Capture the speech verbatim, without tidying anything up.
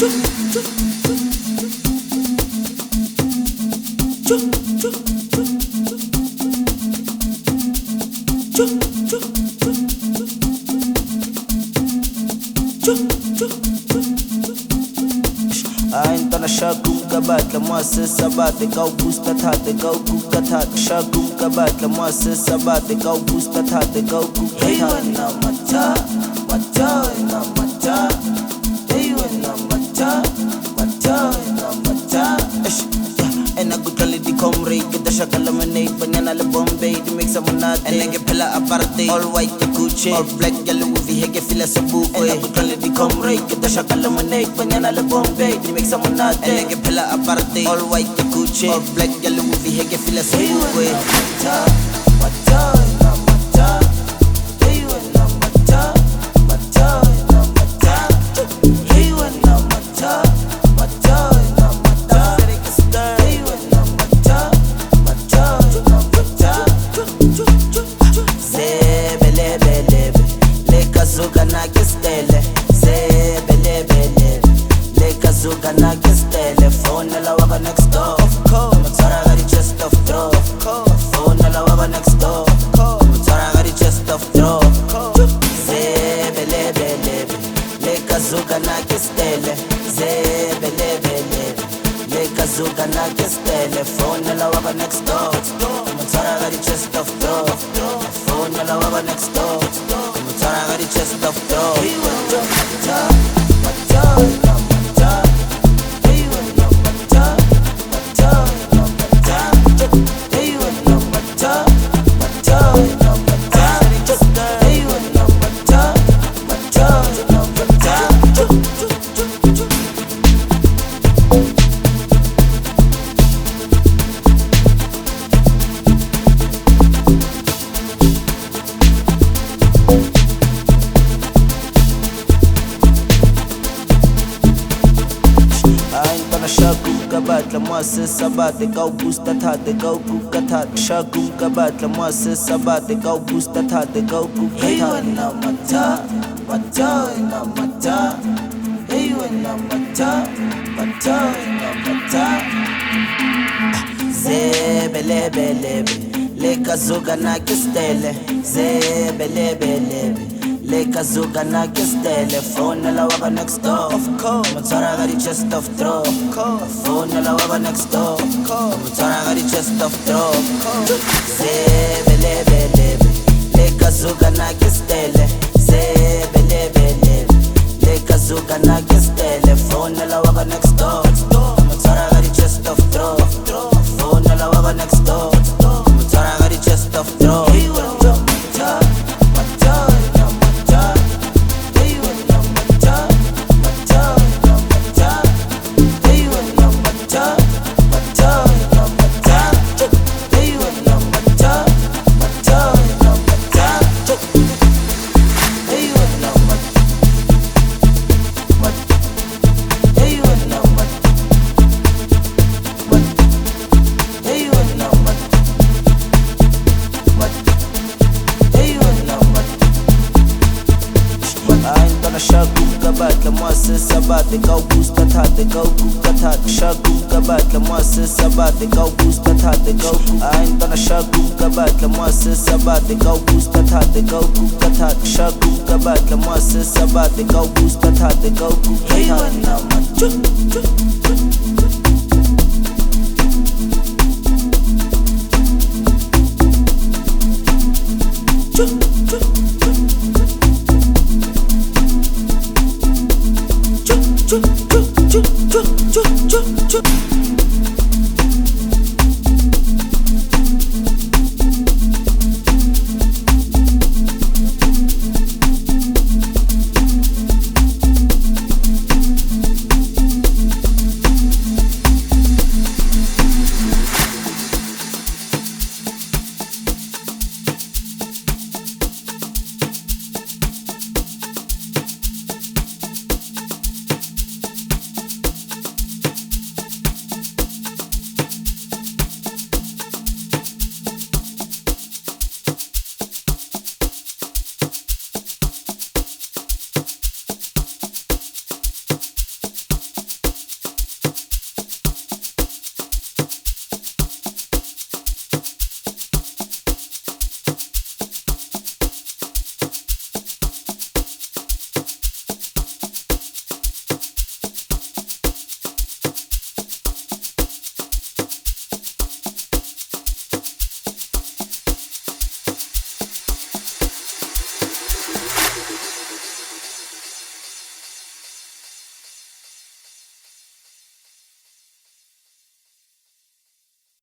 Aintona shagum kabatla mwase sabate kau busta tate kau kuka tate shagum kabatla mwase sabate kau busta tate kau kuka tate. Hey wana mata mata wana mata. Hey wana mata mata wana mata. And I could tell it the comrade, get the shaka lemonade, banana le Bombay, the mix of monade. And I get pella aparte, all white the Gucci, all black yellow with the hege feel as a book. And I could tell it the comrade, get the shaka lemonade, banana le Bombay, the mix of monade. And I get pella aparte, all white the Gucci, all black yellow with the hege feel as a book. Phone la waka next door, of course. Mutara got the chest of throw, of course. Phone la waka next door, of course. Mutara got the chest of throw, of course. Zebe lebe lebe, leka zuka na kistele. Zebe lebe lebe, leka zuka na kistele. Phone la waka next door, Mutara got the chest of throw, of course. Phone la waka next door, Mutara got the chest of throw. Shagum kabatla mwase sabate kau busta tate kau kuka tate shagum kabatla mwase sabate kau busta tate kau kuka tate. Hey wana mata mata wana mata. Hey wana mata mata wana mata. Zebe lebe lebe, leka zuka na kistele. Zebe lebe lebe, leka zuka na kistele. Phone la waka next door, of course. Mutara got the chest of throw, of course. Phone la waka next door, of course. Mutara got the chest of throw, of course. Zebe lebe lebe, leka zuka na kistele. Zebe lebe lebe, leka zuka na kistele. Phone la waka next door, Mutara got the chest of throw, of course. Phone la waka next door, Mutara got the chest of throw. Shagum kabatla mwase sabate kau busta tate kau kuka tate shagum kabatla mwase sabate kau busta tate kau aintona shagum kabatla mwase sabate kau busta tate kau kuka tate shagum kabatla mwase sabate kau busta tate kau kuka tate. Hey wana mata